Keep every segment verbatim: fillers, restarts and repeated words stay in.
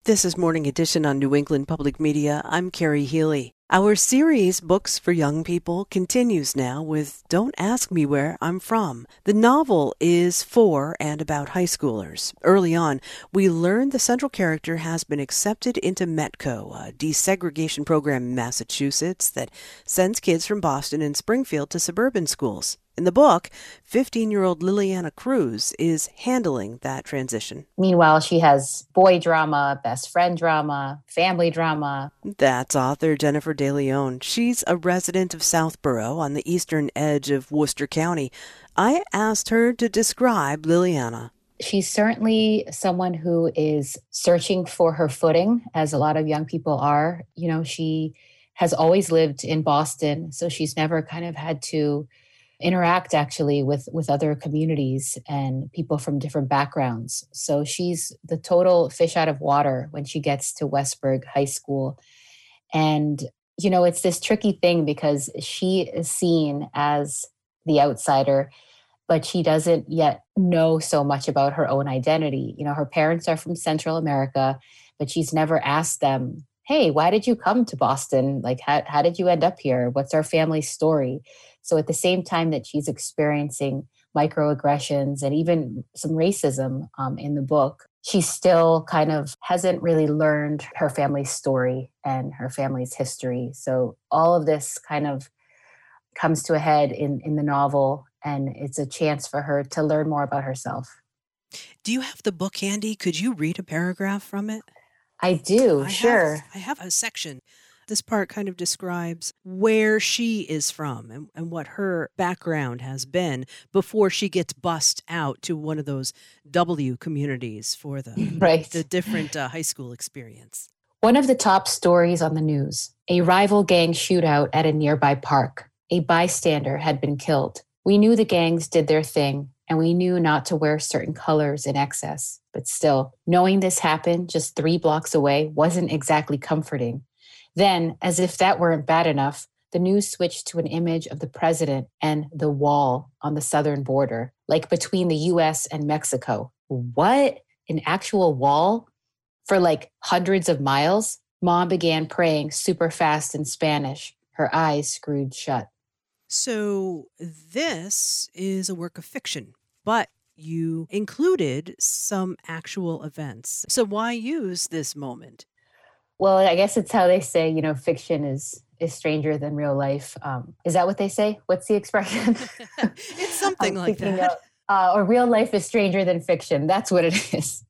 This is Morning Edition on New England Public Media. I'm Carrie Healy. Our series, Books for Young People, continues now with Don't Ask Me Where I'm From. The novel is for and about high schoolers. Early on, we learn the central character has been accepted into METCO, a desegregation program in Massachusetts that sends kids from Boston and Springfield to suburban schools. In the book, fifteen-year-old Liliana Cruz is handling that transition. Meanwhile, she has boy drama, best friend drama, family drama. That's author Jennifer De Leon. She's a resident of Southborough on the eastern edge of Worcester County. I asked her to describe Liliana. She's certainly someone who is searching for her footing, as a lot of young people are. You know, she has always lived in Boston, so she's never kind of had to interact actually with, with other communities and people from different backgrounds. So she's the total fish out of water when she gets to Westburg High School. And, you know, it's this tricky thing because she is seen as the outsider, but she doesn't yet know so much about her own identity. You know, her parents are from Central America, but she's never asked them, hey, why did you come to Boston? Like, how, how did you end up here? What's our family story? So at the same time that she's experiencing microaggressions and even some racism um, in the book, she still kind of hasn't really learned her family's story and her family's history. So all of this kind of comes to a head in, in the novel, and it's a chance for her to learn more about herself. Do you have the book handy? Could you read a paragraph from it? I do, I sure. Have, I have a section. This part kind of describes where she is from and, and what her background has been before she gets bussed out to one of those W communities for the, right. the different uh, high school experience. One of the top stories on the news, a rival gang shootout at a nearby park. A bystander had been killed. We knew the gangs did their thing, and we knew not to wear certain colors in excess. But still, knowing this happened just three blocks away wasn't exactly comforting. Then, as if that weren't bad enough, the news switched to an image of the president and the wall on the southern border, like between the U S and Mexico. What? An actual wall? For like hundreds of miles? Mom began praying super fast in Spanish, her eyes screwed shut. So this is a work of fiction, but you included some actual events. So why use this moment? Well, I guess it's how they say, you know, fiction is is stranger than real life. Um, is that what they say? What's the expression? It's something like that. Of, uh, or real life is stranger than fiction. That's what it is.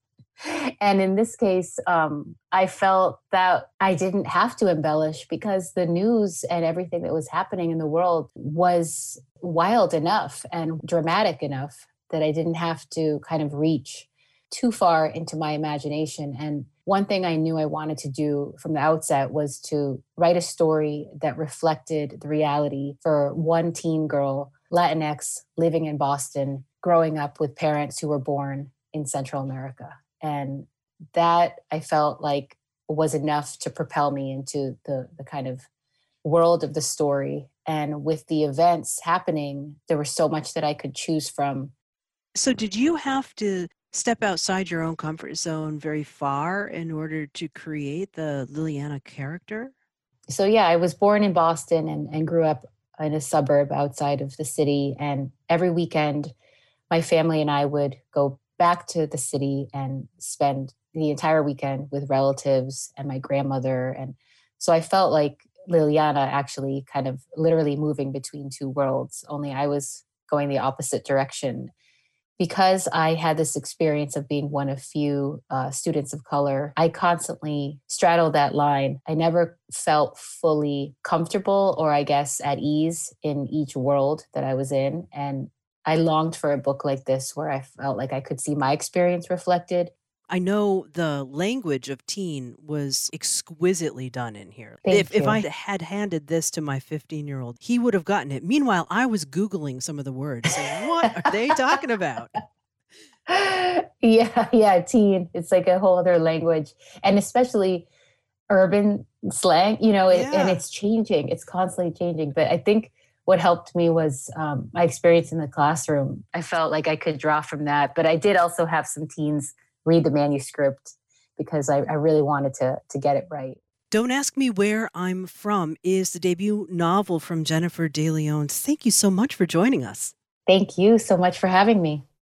And in this case, um, I felt that I didn't have to embellish because the news and everything that was happening in the world was wild enough and dramatic enough that I didn't have to kind of reach too far into my imagination. And one thing I knew I wanted to do from the outset was to write a story that reflected the reality for one teen girl, Latinx, living in Boston, growing up with parents who were born in Central America. And that I felt like was enough to propel me into the, the kind of world of the story. And with the events happening, there was so much that I could choose from. So did you have to step outside your own comfort zone very far in order to create the Liliana character? So yeah, I was born in Boston and, and grew up in a suburb outside of the city. And every weekend, my family and I would go back to the city and spend the entire weekend with relatives and my grandmother. And so I felt like Liliana actually kind of literally moving between two worlds, only I was going the opposite direction. Because I had this experience of being one of few uh, students of color, I constantly straddled that line. I never felt fully comfortable or I guess at ease in each world that I was in. And I longed for a book like this where I felt like I could see my experience reflected. I know the language of teen was exquisitely done in here. Thank if you. if I had handed this to my fifteen-year-old, he would have gotten it. Meanwhile, I was Googling some of the words. Saying, what are they talking about? Yeah, yeah, teen. It's like a whole other language. And especially urban slang, you know, it, Yeah. and it's changing. It's constantly changing. But I think what helped me was um, my experience in the classroom. I felt like I could draw from that. But I did also have some teens read the manuscript because I, I really wanted to to get it right. Don't Ask Me Where I'm From is the debut novel from Jennifer De Leon. Thank you so much for joining us. Thank you so much for having me.